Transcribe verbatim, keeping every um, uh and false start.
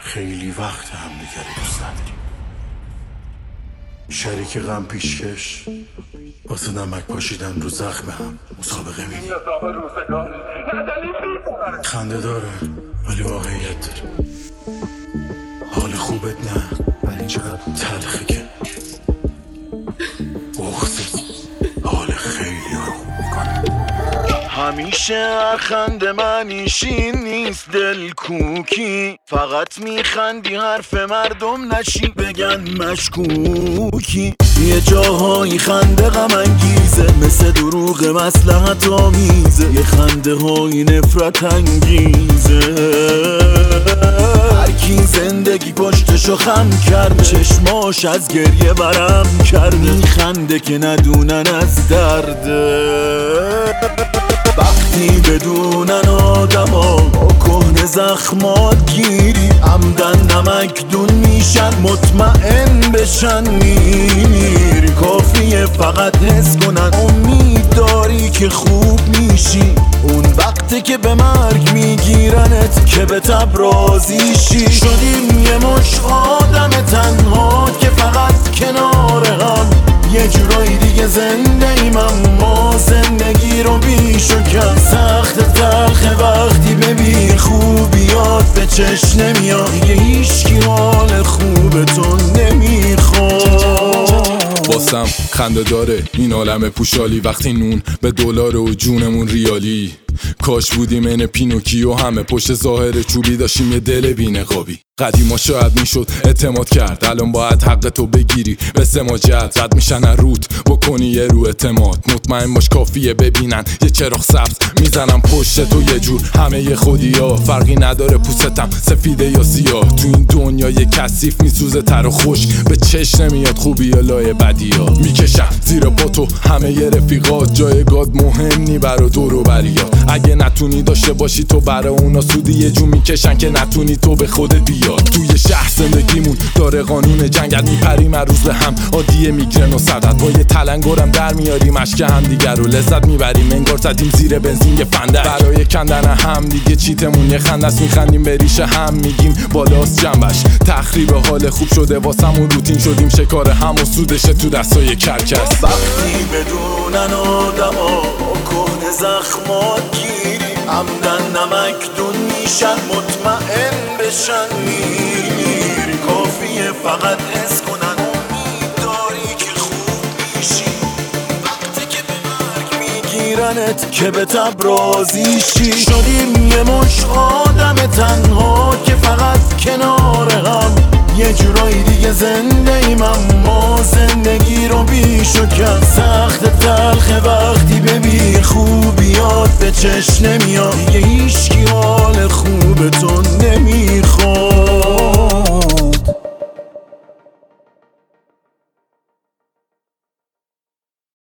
خیلی وقت هم دیگه رو دوست نداریم. شریک غم پیشکش واسه نمک پاشیدن رو زخم هم مسابقه میدیم. خنده داره ولی واقعیت داره. حال خوبت نه ولی چقدر تلخه که بغضت حال خیلی رو خوب میکنه. همیشه هر خنده منیشین نیست دل کوکی، فقط میخندی حرف مردم نشی بگن مشکوکی. یه جاهایی خنده غم انگیزه، مثل دروغ مصلحت آمیزه. یه خنده های نفرت انگیزه. هر کی زندگی پشتشو خم کرد، چشماش از گریه برم کرد. میخنده که ندونن از درده. وقتی بدونن آدما با کهنه زخمات گیری، عمدن نمک دون میشن مطمئن بشن میمیری. کافیه فقط حس کنن امید داری که خوب میشی. اون وقتی که به مرگ میگیرنت که به تب راضی شی. شدیم یه مش آدم تنها که فقط کنار هم، یه جورایی دیگه زنده ایم اما زندگی رو بیش و کم. سخت تلخه وقتی ببین خوبیات به چشم نمیاد، دیگه هیچکی حال خوب تو نمیخواد. واسم خنده داره این عالم پوشالی، وقتی نون به دلار و جونمون ریالی. کاش بودیم این پینوکیو، همه پشت ظاهر چوبی داشتیم یه دل بی‌نقابی. قدیما شاید میشد اعتماد کرد، الان باید حق تو بگیری به سماجت. رد میشن روت بکنی یه رو اعتماد، مطمئن باش کافیه ببینن یه چراغ سبز میزنم پشت تو. یه جور همه یه خودی ها، فرقی نداره پوستم سفیده یا سیاه. تو این دنیا یه کثیف میسوزه تر و خوش، به چشم نمیاد خوبی یا لای بدی ها. میکشم زیر پا تو همه یه رفیقات، جایگاه مهم نی برا دور و بریات. اگه نتونی داشته باشی تو برا اونا سودی، یه جو میکشن که نتونی تو به خودت بیاد. توی شهر زندگیمون داره قانون جنگت، میپریم هر روز به هم عادیه میگرن و سردت. با یه تلنگرم در میاریم اشک هم دیگر رو لذت میبریم، انگار زدیم زیر بنزین یه فندک. برای کندن هم دیگه چیتمون یه خندست، میخندیم به ریشه هم میگیم بالاست جنبش. تخریب حال خوب شده واسمون روتین، شدیم شکار هم و سودشه تو دستای کرکس. وقتی بدونن آدما با کهنه زخمات گیری، عمدن نمک دون میشن مطمئن بشن میمیری. کافیه فقط حس کنن امید داری که خوب میشی. وقتی که به مرگ میگیرنت که به تب راضی شی. شدیم یه مش آدم تنها که فقط کنار هم، یه جورایی دیگه زنده ایم اما زندگی رو بیش و کم. سخت تلخه وقتی ببین خوبیات به چشم نمیاد، دیگه هیچکی حال خوب تو نمیخواد.